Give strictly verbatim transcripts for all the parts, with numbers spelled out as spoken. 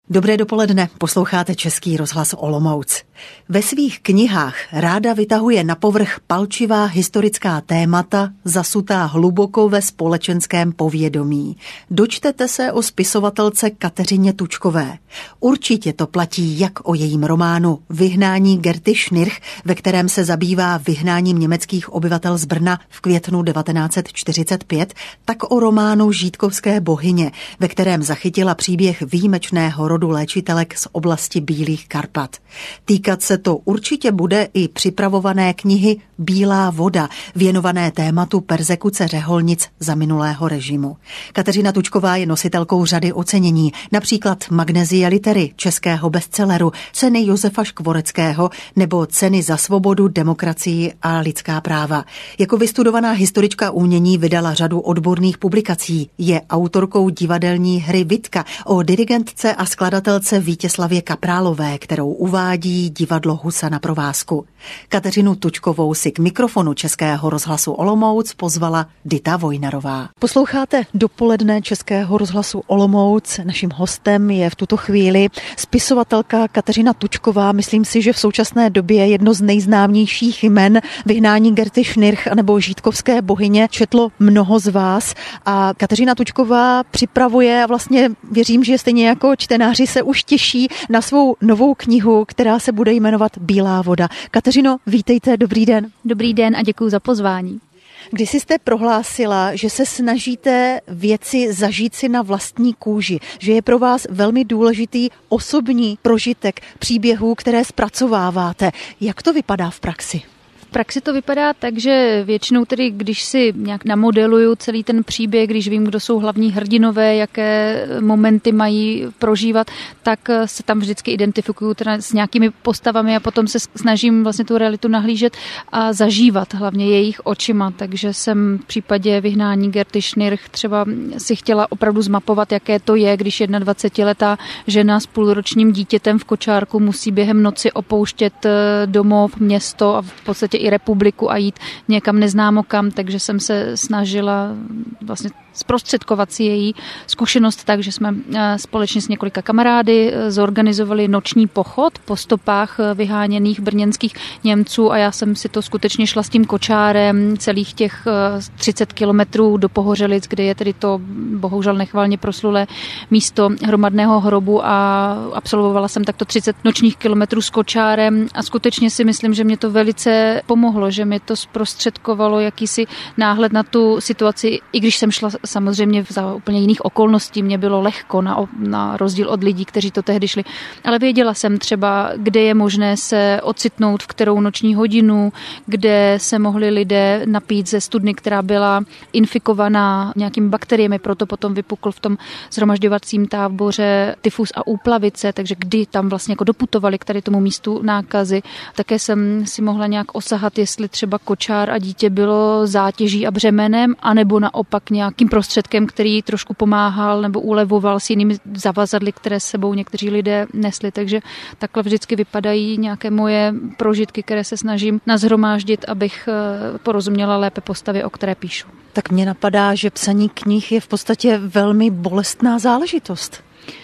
Dobré dopoledne, posloucháte Český rozhlas Olomouc. Ve svých knihách ráda vytahuje na povrch palčivá historická témata, zasutá hluboko ve společenském povědomí. Dočtete se o spisovatelce Kateřině Tučkové. Určitě to platí jak o jejím románu Vyhnání Gerty Schnirch, ve kterém se zabývá vyhnáním německých obyvatel z Brna v květnu devatenáct set čtyřicet pět, tak o románu Žítkovské bohyně, ve kterém zachytila příběh výjimečného rodu léčitelek z oblasti Bílých Karpat. Týkat se to určitě bude i připravované knihy Bílá voda, věnované tématu perzekuce řeholnic za minulého režimu. Kateřina Tučková je nositelkou řady ocenění, například Magnesia Litery, českého bestselleru, ceny Josefa Škvoreckého nebo ceny za svobodu, demokracii a lidská práva. Jako vystudovaná historička umění vydala řadu odborných publikací. Je autorkou divadelní hry Vitka o dirigentce a skladatelce Vítězslavě Kaprálové, kterou uvádí divadlo Husa na provázku. Kateřinu Tučkovou si k mikrofonu Českého rozhlasu Olomouc pozvala Dita Vojnarová. Posloucháte dopoledne Českého rozhlasu Olomouc. Naším hostem je v tuto chvíli spisovatelka Kateřina Tučková. Myslím si, že v současné době jedno z nejznámějších jmen Vyhnání Gerty Schnirch nebo Žítkovské bohyně četlo mnoho z vás. A Kateřina Tučková připravuje a vlastně věřím, že stejně jako čtenáři se už těší na svou novou knihu, která se bude jmenovat Bílá voda. Kateřino, vítejte, dobrý den. Dobrý den a děkuji za pozvání. Když jste prohlásila, že se snažíte věci zažít si na vlastní kůži, že je pro vás velmi důležitý osobní prožitek příběhů, které zpracováváte. Jak to vypadá v praxi? V praxi to vypadá tak, že většinou tedy, když si nějak namodeluju celý ten příběh, když vím, kdo jsou hlavní hrdinové, jaké momenty mají prožívat, tak se tam vždycky identifikuju teda s nějakými postavami a potom se snažím vlastně tu realitu nahlížet a zažívat hlavně jejich očima. Takže jsem v případě Vyhnání Gerty Schnirch třeba si chtěla opravdu zmapovat, jaké to je, když dvacetiletá žena s půlročním dítětem v kočárku musí během noci opouštět domov, město a v podstatě i republiku a jít někam neznámo kam, takže jsem se snažila vlastně zprostředkovat si její zkušenost tak, že jsme společně s několika kamarády zorganizovali noční pochod po stopách vyháněných brněnských Němců a já jsem si to skutečně šla s tím kočárem celých těch třicet kilometrů do Pohořelic, kde je tedy to bohužel nechvalně proslulé místo hromadného hrobu a absolvovala jsem takto třicet nočních kilometrů s kočárem a skutečně si myslím, že mě to velice pomohlo, že mi to zprostředkovalo jakýsi náhled na tu situaci, i když jsem šla samozřejmě za úplně jiných okolností, mě bylo lehko na, na rozdíl od lidí, kteří to tehdy šli. Ale věděla jsem třeba, kde je možné se ocitnout, v kterou noční hodinu, kde se mohli lidé napít ze studny, která byla infikovaná nějakými bakteriemi, proto potom vypukl v tom shromažďovacím táboře tyfus a úplavice, takže kdy tam vlastně jako doputovali k tady tomu místu nákazy. Také jsem si mohla nějak osahat, jestli třeba kočár a dítě bylo zátěží a břemenem, anebo naopak nějakým prostředkem, který trošku pomáhal nebo ulevoval s jinými zavazadly, které s sebou někteří lidé nesli. Takže takhle vždycky vypadají nějaké moje prožitky, které se snažím nashromáždit, abych porozuměla lépe postavě, o které píšu. Tak mě napadá, že psaní knih je v podstatě velmi bolestná záležitost.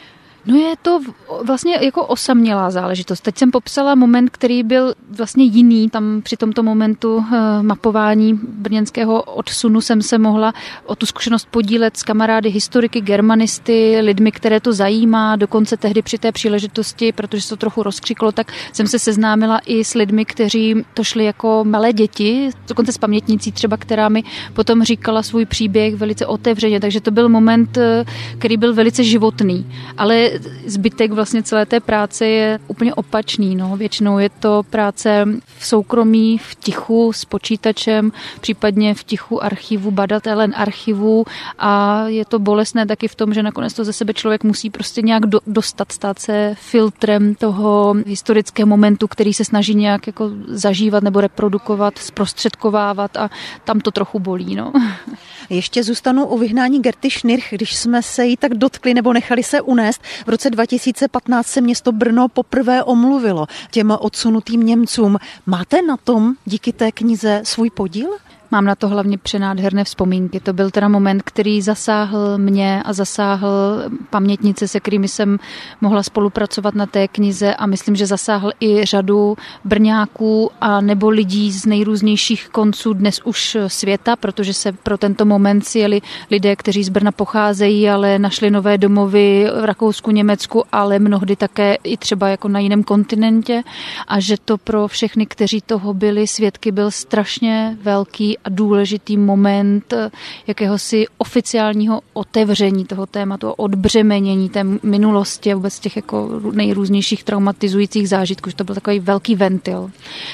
No je to vlastně jako osamělá záležitost. Teď jsem popsala moment, který byl vlastně jiný. Tam při tomto momentu mapování brněnského odsunu jsem se mohla o tu zkušenost podílet s kamarády, historiky, germanisty, lidmi, které to zajímá. Dokonce tehdy při té příležitosti, protože se to trochu rozkřiklo, tak jsem se seznámila i s lidmi, kteří to šli jako malé děti, dokonce s pamětnicí třeba, která mi potom říkala svůj příběh velice otevřeně. Takže to byl moment, který byl velice životný. Ale zbytek vlastně celé té práce je úplně opačný. No. Většinou je to práce v soukromí, v tichu, s počítačem, případně v tichu archivu, badatelen archivu a je to bolestné taky v tom, že nakonec to ze sebe člověk musí prostě nějak do, dostat, stát se filtrem toho historického momentu, který se snaží nějak jako zažívat nebo reprodukovat, zprostředkovávat a tam to trochu bolí. No. Ještě zůstanu u Vyhnání Gerty Schnirch, když jsme se jí tak dotkli nebo nechali se unést. V roce dva tisíce patnáct se město Brno poprvé omluvilo těm odsunutým Němcům. Máte na tom díky té knize svůj podíl? mám na to hlavně přenádherné vzpomínky. To byl teda moment, který zasáhl mě a zasáhl pamětnice, se kterými jsem mohla spolupracovat na té knize a myslím, že zasáhl i řadu Brňáků a nebo lidí z nejrůznějších konců dnes už světa, protože se pro tento moment sjeli lidé, kteří z Brna pocházejí, ale našli nové domovy v Rakousku, Německu, ale mnohdy také i třeba jako na jiném kontinentě a že to pro všechny, kteří toho byli svědky, byl strašně velký a důležitý moment jakéhosi oficiálního otevření toho tématu, odbřemenění té minulosti a vůbec těch jako nejrůznějších traumatizujících zážitků, že to byl takový velký ventil.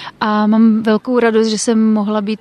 A mám velkou radost, že jsem mohla být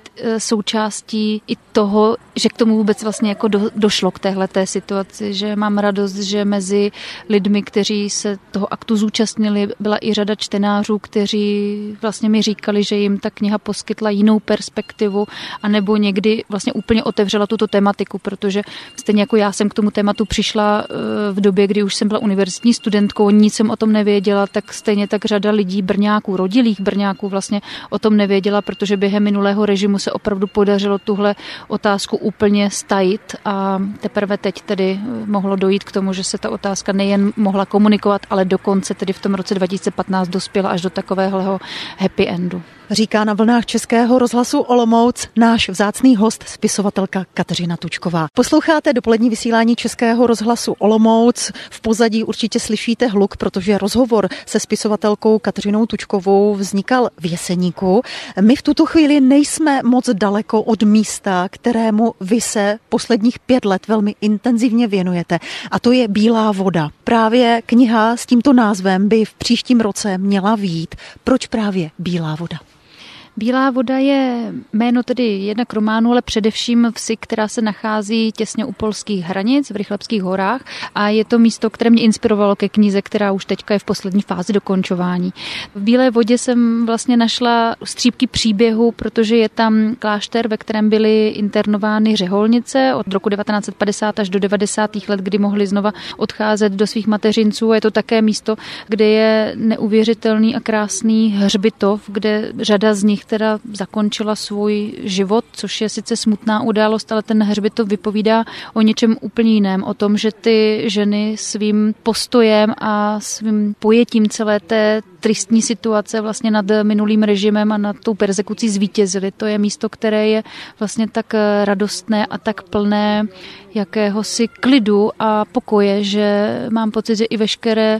součástí i toho, že k tomu vůbec vlastně jako do, došlo k téhleté situaci, že mám radost, že mezi lidmi, kteří se toho aktu zúčastnili, byla i řada čtenářů, kteří vlastně mi říkali, že jim ta kniha poskytla jinou perspektivu, anebo někdy vlastně úplně otevřela tuto tematiku, protože stejně jako já jsem k tomu tématu přišla v době, kdy už jsem byla univerzitní studentkou, nic jsem o tom nevěděla, tak stejně tak řada lidí Brňáků, rodilých Brňáků vlastně o tom nevěděla, protože během minulého režimu se opravdu podařilo tuhle otázku úplně stajit a teprve teď tedy mohlo dojít k tomu, že se ta otázka nejen mohla komunikovat, ale dokonce tedy v tom roce dva tisíce patnáct dospěla až do takového happy endu. Říká na vlnách Českého rozhlasu Olomouc náš vzácný host, spisovatelka Kateřina Tučková. Posloucháte dopolední vysílání Českého rozhlasu Olomouc. V pozadí určitě slyšíte hluk, protože rozhovor se spisovatelkou Kateřinou Tučkovou vznikal v Jeseníku. My v tuto chvíli nejsme moc daleko od místa, kterému vy se posledních pět let velmi intenzivně věnujete. A to je Bílá voda. Právě kniha s tímto názvem by v příštím roce měla vyjít. Proč právě Bílá voda? Bílá voda je jméno tedy jednak románu, ale především vsi, která se nachází těsně u polských hranic v Rychlebských horách a je to místo, které mě inspirovalo ke knize, která už teďka je v poslední fázi dokončování. V Bílé vodě jsem vlastně našla střípky příběhu, protože je tam klášter, ve kterém byly internovány řeholnice od roku devatenáct set padesát až do devadesátých let, kdy mohly znova odcházet do svých mateřinců. A je to také místo, kde je neuvěřitelný a krásný hřbitov, kde řada z nich teda zakončila svůj život, což je sice smutná událost, ale ten hřbitov vypovídá o něčem úplně jiném, o tom, že ty ženy svým postojem a svým pojetím celé té tristní situace vlastně nad minulým režimem a nad tou perzekucí zvítězily. To je místo, které je vlastně tak radostné a tak plné jakéhosi klidu a pokoje, že mám pocit, že i veškeré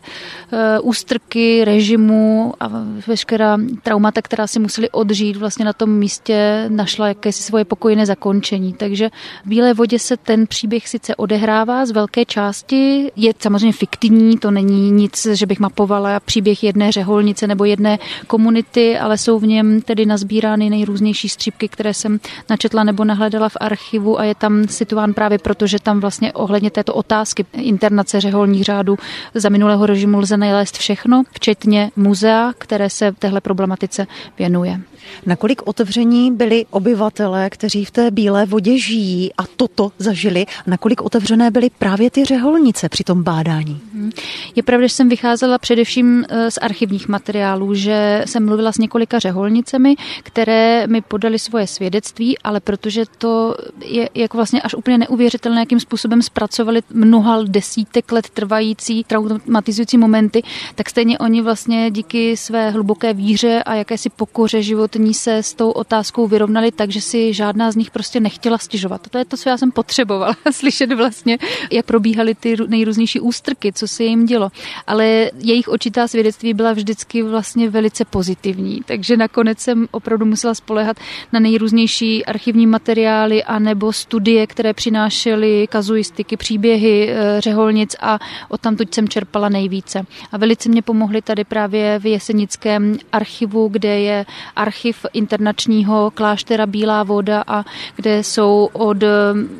ústrky režimu a veškerá traumata, která si museli odžít, vlastně na tom místě našla jakési svoje pokojné zakončení. Takže v Bílé vodě se ten příběh sice odehrává z velké části, je samozřejmě fiktivní, to není nic, že bych mapovala příběh jedné řeholnice nebo jedné komunity, ale jsou v něm tedy nazbírány nejrůznější střípky, které jsem načetla nebo nahledala v archivu a je tam situován právě proto, že tam vlastně ohledně této otázky internace řeholních řádů za minulého režimu lze nalézt všechno, včetně muzea, které se téhle problematice věnuje. Nakolik otevření byli obyvatelé, kteří v té Bílé vodě žijí a toto zažili? Nakolik otevřené byly právě ty řeholnice při tom bádání? Je pravda, že jsem vycházela především z archivních materiálů, že jsem mluvila s několika řeholnicemi, které mi podali svoje svědectví, ale protože to je jako vlastně až úplně neuvěřitelné, jakým způsobem zpracovali mnoha desítek let trvající traumatizující momenty, tak stejně oni vlastně díky své hluboké víře a jakési pokoře životní se s tou otázkou vyrovnali tak, že si žádná z nich prostě nechtěla stěžovat. To je to, co já jsem potřebovala slyšet vlastně, jak probíhaly ty nejrůznější ústrky, co se jim dělo. Ale jejich očitá svědectví byla vždycky vlastně velice pozitivní, takže nakonec jsem opravdu musela spoléhat na nejrůznější archivní materiály a nebo studie, které přinášely kazuistiky, příběhy řeholnic a odtamtud jsem čerpala nejvíce. A velice mě pomohly tady právě v Jesenickém archivu, kde je archiv internačního kláštera Bílá voda a kde jsou od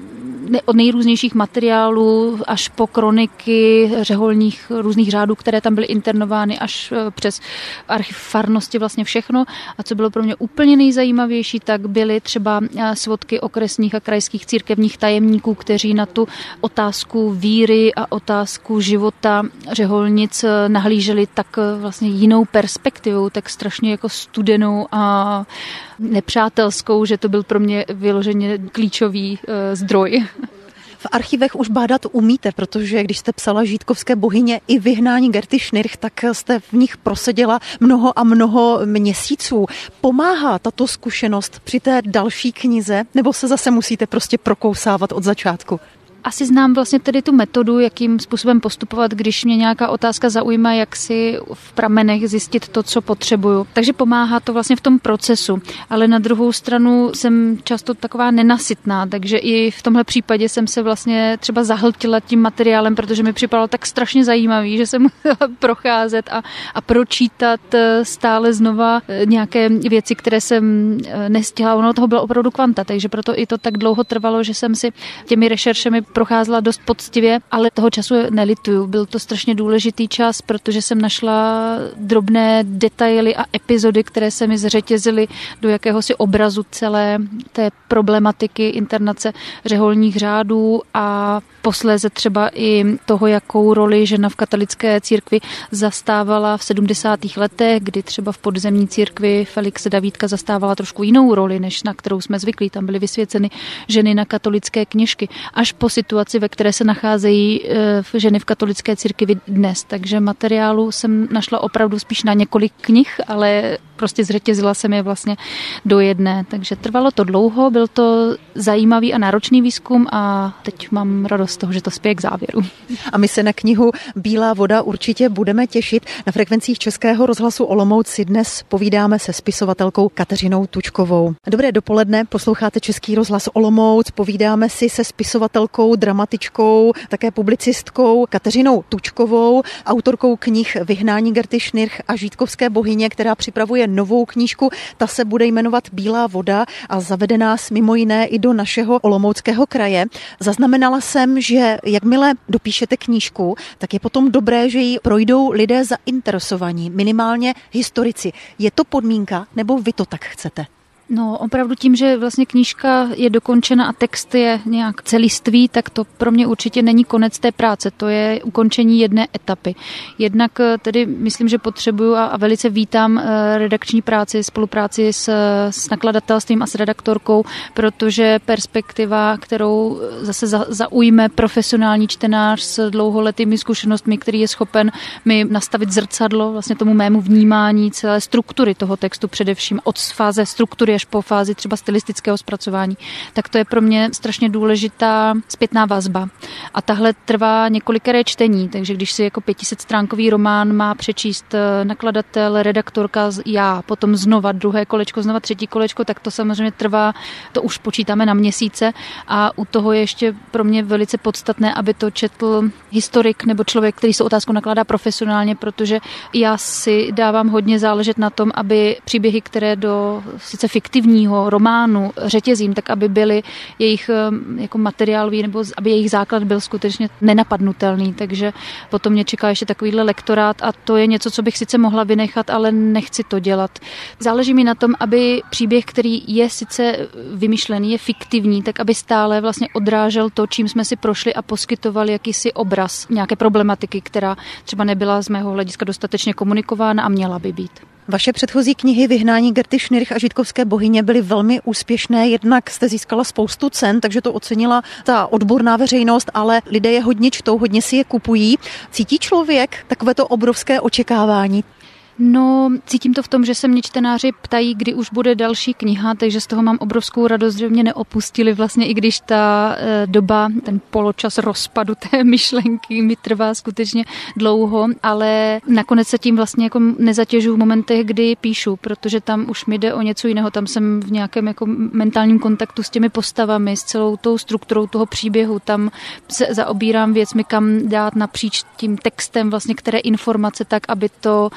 od nejrůznějších materiálů až po kroniky řeholních různých řádů, které tam byly internovány, až přes archiv farnosti, vlastně všechno. A co bylo pro mě úplně nejzajímavější, tak byly třeba svodky okresních a krajských církevních tajemníků, kteří na tu otázku víry a otázku života řeholnic nahlíželi tak vlastně jinou perspektivou, tak strašně jako studenou a nepřátelskou, že to byl pro mě vyloženě klíčový e, zdroj. V archivech už bádat umíte, protože když jste psala Žítkovské bohyně i Vyhnání Gerty Schnirch, tak jste v nich proseděla mnoho a mnoho měsíců. Pomáhá tato zkušenost při té další knize, nebo se zase musíte prostě prokousávat od začátku? Asi znám vlastně tedy tu metodu, jakým způsobem postupovat, když mě nějaká otázka zaujme, jak si v pramenech zjistit to, co potřebuju. Takže pomáhá to vlastně v tom procesu. Ale na druhou stranu jsem často taková nenasytná, takže i v tomhle případě jsem se vlastně třeba zahltila tím materiálem, protože mi připadalo tak strašně zajímavý, že jsem musela procházet a, a pročítat stále znova nějaké věci, které jsem nestihla. Ono toho bylo opravdu kvanta, takže proto i to tak dlouho trvalo, že jsem si těmi rešeršemi procházela dost poctivě, ale toho času nelituju. Byl to strašně důležitý čas, protože jsem našla drobné detaily a epizody, které se mi zřetězily do jakéhosi obrazu celé té problematiky internace řeholních řádů a posléze třeba i toho, jakou roli žena v katolické církvi zastávala v sedmdesátých letech, kdy třeba v podzemní církvi Felixe Davídka zastávala trošku jinou roli, než na kterou jsme zvyklí. Tam byly vysvěceny ženy na katolické kněžky. Až po situaci, ve které se nacházejí ženy v katolické církvi dnes. Takže materiálu jsem našla opravdu spíš na několik knih, ale prostě zřetězila jsem je vlastně do jedné. Takže trvalo to dlouho, byl to zajímavý a náročný výzkum a teď mám radost z toho, že to spěje k závěru. A my se na knihu Bílá voda určitě budeme těšit. Na frekvencích Českého rozhlasu Olomouc si dnes povídáme se spisovatelkou Kateřinou Tučkovou. Dobré dopoledne, posloucháte Český rozhlas Olomouc, povídáme si se spisovatelkou, dramatičkou, také publicistkou Kateřinou Tučkovou, autorkou knih Vyhnání Gerty Schnirch a Žítkovské bohyně, která připravuje novou knížku. Ta se bude jmenovat Bílá voda a zavede nás mimo jiné i do našeho Olomouckého kraje. Zaznamenala jsem, že jakmile dopíšete knížku, tak je potom dobré, že ji projdou lidé zainteresovaní, minimálně historici. Je to podmínka, nebo vy to tak chcete? No, opravdu tím, že vlastně knížka je dokončena a text je nějak celistvý, tak to pro mě určitě není konec té práce, to je ukončení jedné etapy. Jednak tedy myslím, že potřebuju a, a velice vítám redakční práci, spolupráci s, s nakladatelstvím a s redaktorkou, protože perspektiva, kterou zase za, zaujme profesionální čtenář s dlouholetými zkušenostmi, který je schopen mi nastavit zrcadlo vlastně tomu mému vnímání celé struktury toho textu, především od fáze struktury až po fázi třeba stylistického zpracování, tak to je pro mě strašně důležitá zpětná vazba. A tahle trvá několikeré čtení, takže když si jako pětisetstránkový román má přečíst nakladatel, redaktorka, já, potom znova druhé kolečko, znova třetí kolečko, tak to samozřejmě trvá, to už počítáme na měsíce a u toho je ještě pro mě velice podstatné, aby to četl historik nebo člověk, který se otázku nakládá profesionálně, protože já si dávám hodně záležet na tom, aby příběhy, které do sice fiktivního románu řetězím, tak aby byly jejich jako materiálový, nebo aby jejich základ byl skutečně nenapadnutelný, takže potom mě čeká ještě takovýhle lektorát a to je něco, co bych sice mohla vynechat, ale nechci to dělat. Záleží mi na tom, aby příběh, který je sice vymyšlený, je fiktivní, tak aby stále vlastně odrážel to, čím jsme si prošli a poskytoval jakýsi obraz nějaké problematiky, která třeba nebyla z mého hlediska dostatečně komunikována a měla by být. Vaše předchozí knihy Vyhnání Gerty Schnirch a Žítkovské bohyně byly velmi úspěšné, jednak jste získala spoustu cen, takže to ocenila ta odborná veřejnost, ale lidé je hodně čtou, hodně si je kupují. Cítí člověk takovéto obrovské očekávání? No, cítím to v tom, že se mě čtenáři ptají, kdy už bude další kniha, takže z toho mám obrovskou radost, že mě neopustili vlastně, i když ta e, doba, ten poločas rozpadu té myšlenky mi trvá skutečně dlouho, ale nakonec se tím vlastně jako nezatěžuju v momentech, kdy píšu, protože tam už mi jde o něco jiného, tam jsem v nějakém jako mentálním kontaktu s těmi postavami, s celou tou strukturou toho příběhu, tam se zaobírám věcmi, kam dát napříč tím textem vlastně, které informace tak, aby to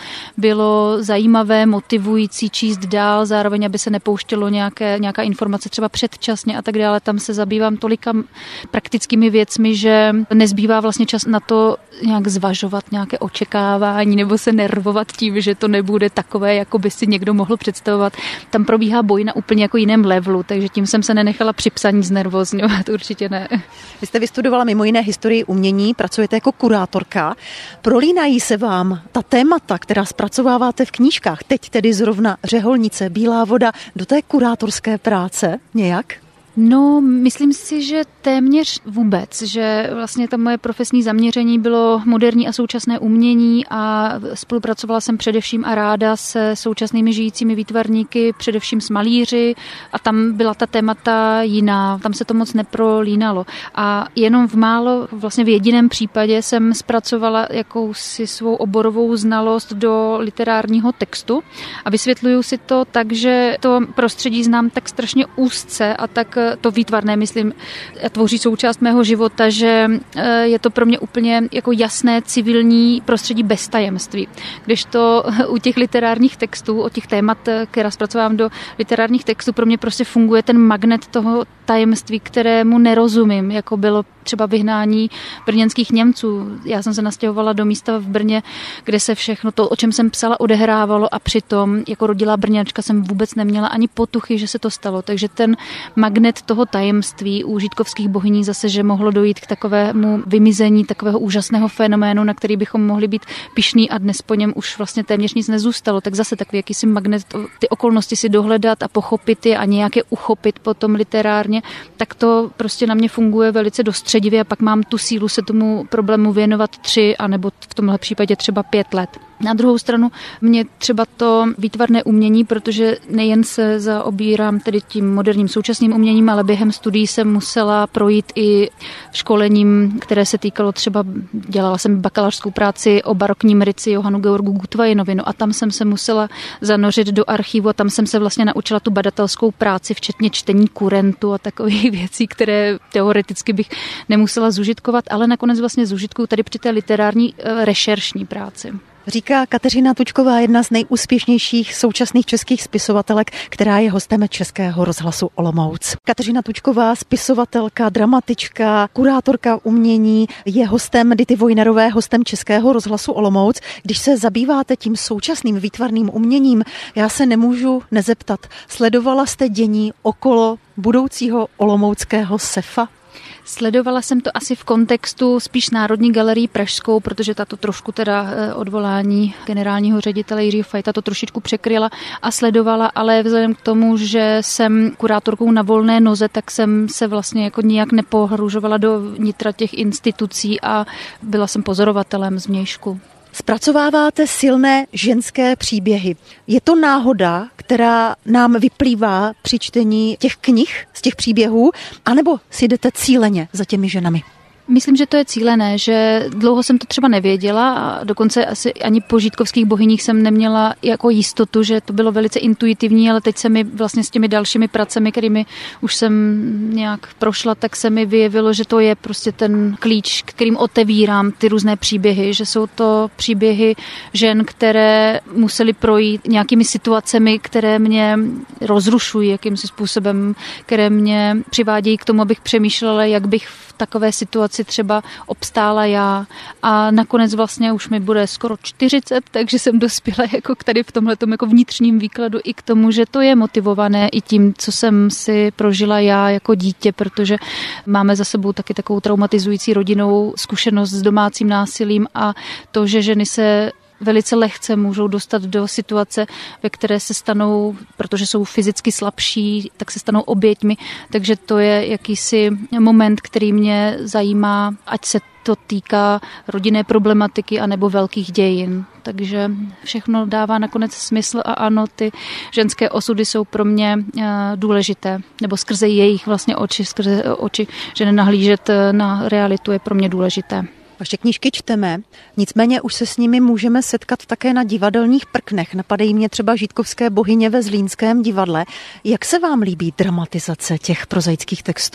bylo zajímavé, motivující číst dál, zároveň aby se nepouštělo nějaké, nějaká informace třeba předčasně a tak dále. Tam se zabývám tolika praktickými věcmi, že nezbývá vlastně čas na to nějak zvažovat nějaké očekávání nebo se nervovat tím, že to nebude takové, jako by si někdo mohl představovat. Tam probíhá boj na úplně jako jiném levelu, takže tím jsem se nenechala při psaní znervozňovat, určitě ne. Vy jste vystudovala mimo jiné historii umění, pracujete jako kurátorka. Prolínají se vám ta témata, která zpracováváte v knížkách, teď tedy zrovna Řeholnice, Bílá voda, do té kurátorské práce nějak? No, myslím si, že téměř vůbec, že vlastně ta moje profesní zaměření bylo moderní a současné umění a spolupracovala jsem především a ráda se současnými žijícími výtvarníky, především s malíři a tam byla ta témata jiná, tam se to moc neprolínalo. A jenom v málo, vlastně v jediném případě jsem zpracovala jakousi svou oborovou znalost do literárního textu a vysvětluju si to tak, že to prostředí znám tak strašně úzce a tak to výtvarné, myslím, tvoří součást mého života, že je to pro mě úplně jako jasné civilní prostředí bez tajemství. Když to u těch literárních textů, o těch témat, která zpracovám do literárních textů, pro mě prostě funguje ten magnet toho tajemství, kterému nerozumím, jako bylo třeba vyhnání brněnských Němců. Já jsem se nastěhovala do místa v Brně, kde se všechno to, o čem jsem psala, odehrávalo a přitom jako rodilá Brňačka jsem vůbec neměla ani potuchy, že se to stalo. Takže ten magnet toho tajemství u žítkovských bohyní zase, že mohlo dojít k takovému vymizení takového úžasného fenoménu, na který bychom mohli být pyšní a dnes po něm už vlastně téměř nic nezůstalo. Tak zase takový jakýsi magnet, ty okolnosti si dohledat a pochopit je a nějaké uchopit potom literárně, tak to prostě na mě funguje velice dostředivě a pak mám tu sílu se tomu problému věnovat tři, anebo v tomhle případě třeba pět let. Na druhou stranu mě třeba to výtvarné umění, protože nejen se zaobírám tedy tím moderním současným uměním, ale během studií jsem musela projít i školením, které se týkalo třeba, dělala jsem bakalářskou práci o barokním ryci Johanu Georgu Gutweinovi, no a tam jsem se musela zanořit do archivu a tam jsem se vlastně naučila tu badatelskou práci, včetně čtení kurentu a takových věcí, které teoreticky bych nemusela zužitkovat, ale nakonec vlastně zužitkuju tady při té literární rešeršní práci. Říká Kateřina Tučková, jedna z nejúspěšnějších současných českých spisovatelek, která je hostem Českého rozhlasu Olomouc. Kateřina Tučková, spisovatelka, dramatička, kurátorka umění, je hostem Dity Vojnerové, hostem Českého rozhlasu Olomouc. Když se zabýváte tím současným výtvarným uměním, já se nemůžu nezeptat, sledovala jste dění okolo budoucího olomouckého sefa? Sledovala jsem to asi v kontextu spíš Národní galerii pražskou, protože tato trošku teda odvolání generálního ředitele Jiřího Fajta to trošičku překryla a sledovala, ale vzhledem k tomu, že jsem kurátorkou na volné noze, tak jsem se vlastně jako nijak nepohružovala do nitra těch institucí a byla jsem pozorovatelem zvnějšku. Zpracováváte silné ženské příběhy. Je to náhoda, která nám vyplývá při čtení těch knih z těch příběhů, anebo si jdete cíleně za těmi ženami? Myslím, že to je cílené, že dlouho jsem to třeba nevěděla a dokonce asi ani po žítkovských bohyních jsem neměla jako jistotu, že to bylo velice intuitivní, ale teď se mi vlastně s těmi dalšími pracemi, kterými už jsem nějak prošla, tak se mi vyjevilo, že to je prostě ten klíč, kterým otevírám ty různé příběhy, že jsou to příběhy žen, které musely projít nějakými situacemi, které mě rozrušují jakýmsi způsobem, které mě přivádějí k tomu, abych přemýšlela, jak bych v takové situaci třeba obstála já a nakonec vlastně už mi bude skoro čtyřicet, takže jsem dospěla jako k tady v tomhletom jako vnitřním výkladu i k tomu, že to je motivované i tím, co jsem si prožila já jako dítě, protože máme za sebou taky takovou traumatizující rodinnou zkušenost s domácím násilím a to, že ženy se velice lehce můžou dostat do situace, ve které se stanou, protože jsou fyzicky slabší, tak se stanou oběťmi. Takže to je jakýsi moment, který mě zajímá, ať se to týká rodinné problematiky anebo velkých dějin. Takže všechno dává nakonec smysl a ano, ty ženské osudy jsou pro mě důležité. Nebo skrze jejich vlastně oči, skrze oči, že nenahlížet na realitu je pro mě důležité. Vaše knížky čteme, nicméně už se s nimi můžeme setkat také na divadelních prknech. Napadají mě třeba Žítkovské bohyně ve Zlínském divadle. Jak se vám líbí dramatizace těch prozaických textů?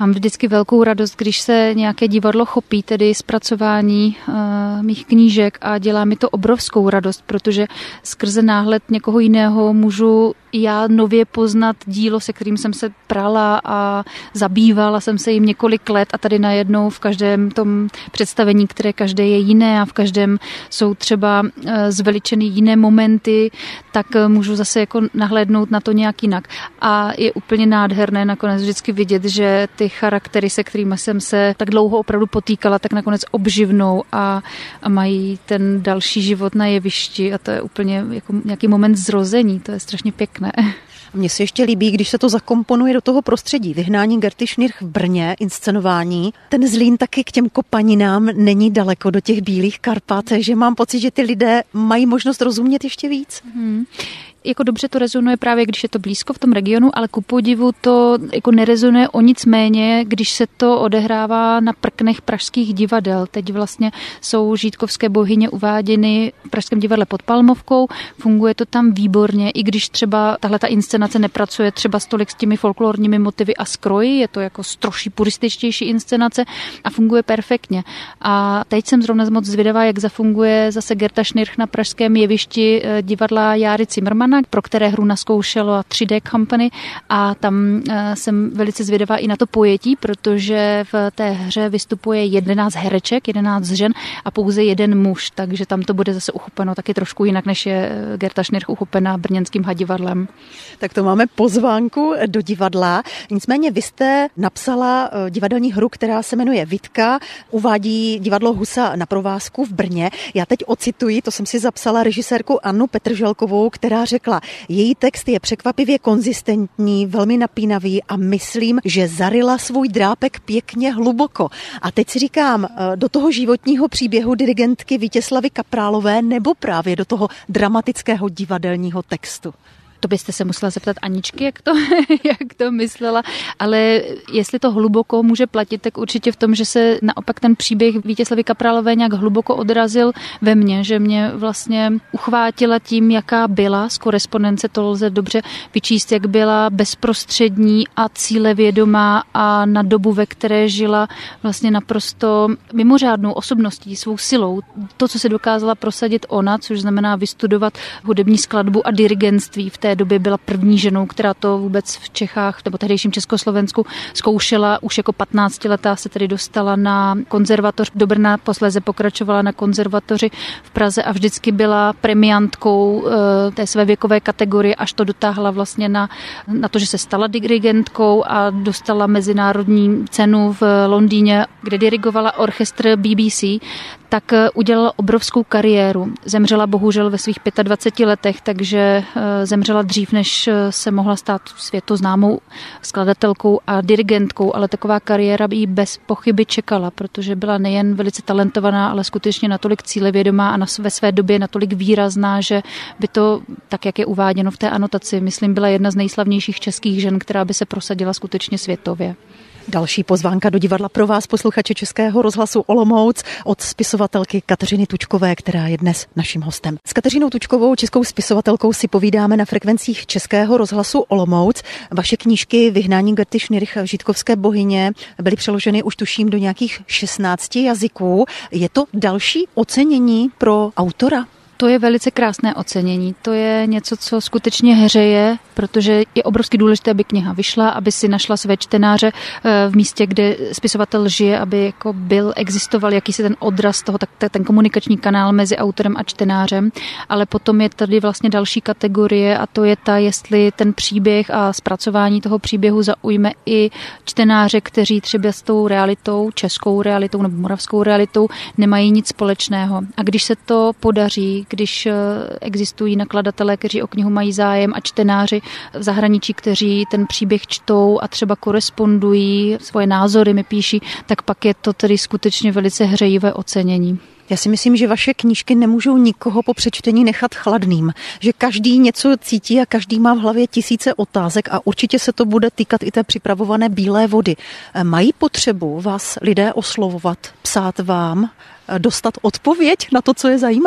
Mám vždycky velkou radost, když se nějaké divadlo chopí, tedy zpracování uh, mých knížek a dělá mi to obrovskou radost, protože skrze náhled někoho jiného můžu já nově poznat dílo, se kterým jsem se prala a zabývala jsem se jim několik let a tady najednou v každém tom představení, které každé je jiné a v každém jsou třeba zveličeny jiné momenty, tak můžu zase jako nahlédnout na to nějak jinak. A je úplně nádherné nakonec vždycky vidět, že ty charaktery, se kterými jsem se tak dlouho opravdu potýkala, tak nakonec obživnou a, a mají ten další život na jevišti a to je úplně jako nějaký moment zrození, to je strašně pěkné. Mně se ještě líbí, když se to zakomponuje do toho prostředí. Vyhnání Gerty Schnirch v Brně, inscenování. Ten Zlín taky k těm kopaninám není daleko do těch Bílých Karpat, že mám pocit, že ty lidé mají možnost rozumět ještě víc. Hmm. Jako dobře to rezonuje právě, když je to blízko v tom regionu, ale ku podivu to jako nerezonuje o nic méně, když se to odehrává na prknech pražských divadel. Teď vlastně jsou žítkovské bohyně uváděny v Pražském divadle pod Palmovkou, funguje to tam výborně, i když třeba tahle ta inscenace nepracuje třeba stolik s těmi folklorními motivy a skroji, je to jako troši purističtější inscenace a funguje perfektně. A teď jsem zrovna moc zvědavá, jak zafunguje zase Gerta Schnirch na pražském jevišti divadla Járy Cimrmana, pro které hru naskoušelo tři dé Company a tam jsem velice zvědavá i na to pojetí, protože v té hře vystupuje jedenáct hereček, jedenáct žen a pouze jeden muž, takže tam to bude zase uchopeno taky trošku jinak, než je Gerta Schnirch uchopena brněnským Hadivadlem. Tak to máme pozvánku do divadla. Nicméně vy jste napsala divadelní hru, která se jmenuje Vitka, uvádí divadlo Husa na provázku v Brně. Já teď ocituji, to jsem si zapsala režisérku Annu Petrželkovou, která řekla, její text je překvapivě konzistentní, velmi napínavý a myslím, že zaryla svůj drápek pěkně hluboko. A teď si říkám, do toho životního příběhu dirigentky Vítězslavy Kaprálové nebo právě do toho dramatického divadelního textu? To byste se musela zeptat Aničky, jak to, jak to myslela, ale jestli to hluboko může platit, tak určitě v tom, že se naopak ten příběh Vítězslavy Kaprálové nějak hluboko odrazil ve mně, že mě vlastně uchvátila tím, jaká byla z korespondence, to lze dobře vyčíst, jak byla bezprostřední a cílevědomá a na dobu, ve které žila vlastně naprosto mimořádnou osobností, svou silou. To, co se dokázala prosadit ona, což znamená vystudovat hudební skladbu a dirigentství v té době byla první ženou, která to vůbec v Čechách nebo tehdejším Československu zkoušela. Už jako patnáctiletá se tedy dostala na konzervatoř do Brna, posléze pokračovala na konzervatoři v Praze a vždycky byla premiantkou té své věkové kategorie, až to dotáhla vlastně na, na to, že se stala dirigentkou a dostala mezinárodní cenu v Londýně, kde dirigovala orchestr B B C, tak udělala obrovskou kariéru. Zemřela bohužel ve svých dvaceti pěti letech, takže zemřela dřív, než se mohla stát světoznámou skladatelkou a dirigentkou, ale taková kariéra by jí bez pochyby čekala, protože byla nejen velice talentovaná, ale skutečně natolik cílevědomá a na, ve své době natolik výrazná, že by to, tak jak je uváděno v té anotaci, myslím, byla jedna z nejslavnějších českých žen, která by se prosadila skutečně světově. Další pozvánka do divadla pro vás, posluchače Českého rozhlasu Olomouc, od spisovatelky Kateřiny Tučkové, která je dnes naším hostem. S Kateřinou Tučkovou, českou spisovatelkou, si povídáme na frekvencích Českého rozhlasu Olomouc. Vaše knížky Vyhnání Gerty Schnirch, Žítkovské bohyně, byly přeloženy už tuším do nějakých šestnácti jazyků. Je to další ocenění pro autora? To je velice krásné ocenění. To je něco, co skutečně hřeje, protože je obrovsky důležité, aby kniha vyšla, aby si našla své čtenáře v místě, kde spisovatel žije, aby jako byl, existoval jakýsi ten odraz toho, tak ten komunikační kanál mezi autorem a čtenářem. Ale potom je tady vlastně další kategorie a to je ta, jestli ten příběh a zpracování toho příběhu zaujme i čtenáře, kteří třeba s tou realitou, českou realitou nebo moravskou realitou nemají nic společného. A když se to podaří, když existují nakladatelé, kteří o knihu mají zájem a čtenáři v zahraničí, kteří ten příběh čtou a třeba korespondují, svoje názory mi píší, tak pak je to tedy skutečně velice hřejivé ocenění. Já si myslím, že vaše knížky nemůžou nikoho po přečtení nechat chladným, že každý něco cítí a každý má v hlavě tisíce otázek a určitě se to bude týkat i té připravované Bílé vody. Mají potřebu vás lidé oslovovat, psát vám, dostat odpověď na to, co je zajímá?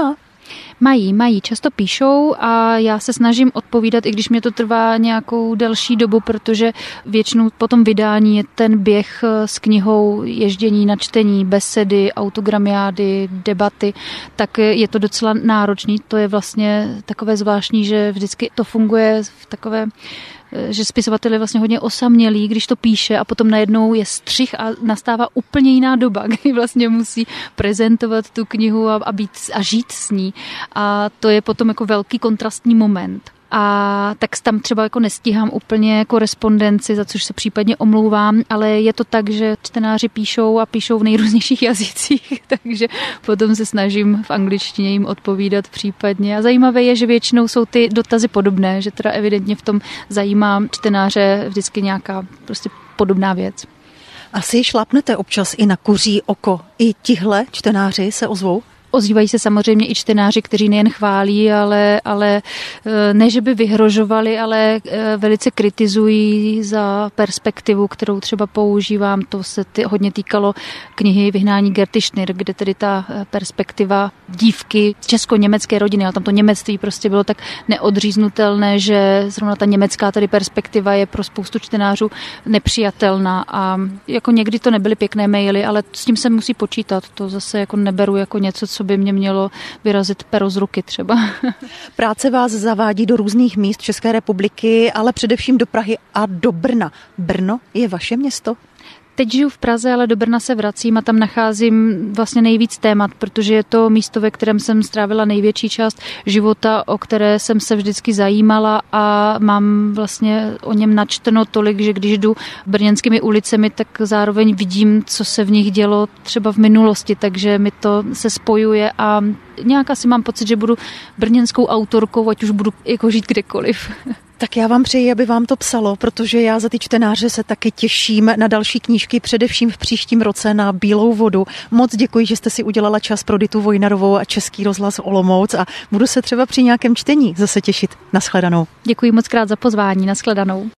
Mají, mají, často píšou a já se snažím odpovídat, i když mě to trvá nějakou delší dobu, protože většinou po tom vydání je ten běh s knihou, ježdění na čtení, besedy, autogramiády, debaty, tak je to docela náročný. To je vlastně takové zvláštní, že vždycky to funguje v takové, že spisovatel je vlastně hodně osamělý, když to píše a potom najednou je střih a nastává úplně jiná doba, kdy vlastně musí prezentovat tu knihu a, a, být, a žít s ní. A to je potom jako velký kontrastní moment. A tak tam třeba jako nestíhám úplně korespondenci, za což se případně omlouvám, ale je to tak, že čtenáři píšou a píšou v nejrůznějších jazycích, takže potom se snažím v angličtině jim odpovídat případně. A zajímavé je, že většinou jsou ty dotazy podobné, že teda evidentně v tom zajímá čtenáře vždycky nějaká prostě podobná věc. Asi šlápnete občas i na kuří oko. I tihle čtenáři se ozvou? Ozývají se samozřejmě i čtenáři, kteří nejen chválí, ale, ale ne, že by vyhrožovali, ale velice kritizují za perspektivu, kterou třeba používám. To se ty, hodně týkalo knihy Vyhnání Gerty Schnirr, kde tedy ta perspektiva dívky česko-německé rodiny, ale tam to němectví prostě bylo tak neodříznutelné, že zrovna ta německá tady perspektiva je pro spoustu čtenářů nepřijatelná. A jako někdy to nebyly pěkné maily, ale s tím se musí počítat. To zase jako neberu jako něco, co by mě mělo vyrazit pero z ruky třeba. Práce vás zavádí do různých míst České republiky, ale především do Prahy a do Brna. Brno je vaše město? Teď žiju v Praze, ale do Brna se vracím a tam nacházím vlastně nejvíc témat, protože je to místo, ve kterém jsem strávila největší část života, o které jsem se vždycky zajímala a mám vlastně o něm načteno tolik, že když jdu brněnskými ulicemi, tak zároveň vidím, co se v nich dělo třeba v minulosti, takže mi to se spojuje a nějak asi mám pocit, že budu brněnskou autorkou, ať už budu jako žít kdekoliv. Tak já vám přeji, aby vám to psalo, protože já za ty čtenáře se taky těším na další knížky, především v příštím roce na Bílou vodu. Moc děkuji, že jste si udělala čas pro Ditu Vojnarovou a Český rozhlas Olomouc a budu se třeba při nějakém čtení zase těšit. Nashledanou. Děkuji moc krát za pozvání. Nashledanou.